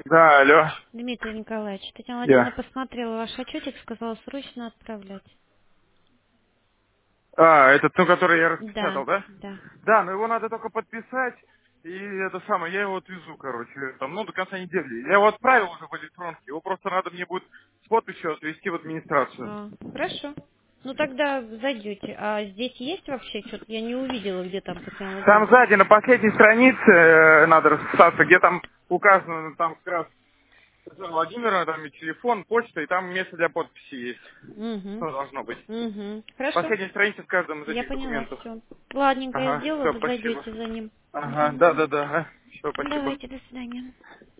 Да, алло. Дмитрий Николаевич, Татьяна Владимировна Я. посмотрела ваш отчетик, сказала срочно отправлять. А, этот, ну, который я Да, распечатал, да? да. Да, но его надо только подписать, и это самое, я его отвезу, короче, там, ну, до конца недели. Я его отправил уже в электронке, его просто надо мне будет с подписью отвезти в администрацию. Хорошо. Ну тогда зайдете. А здесь есть вообще что-то? Я не увидела, где там Татьяна Там Владимировна. сзади, на последней странице, надо расписаться, где там указано, там как раз Татьяна Владимировна, там и телефон, почта, и там место для подписи есть. Угу. Ну, должно быть. Угу. Хорошо. Последняя страница в каждом из Я этих поняла документов. все. Ладненько, я Ага, сделаю, все, вы спасибо. зайдете за ним. Ага, Угу. да-да-да, все, спасибо. Давайте, до свидания.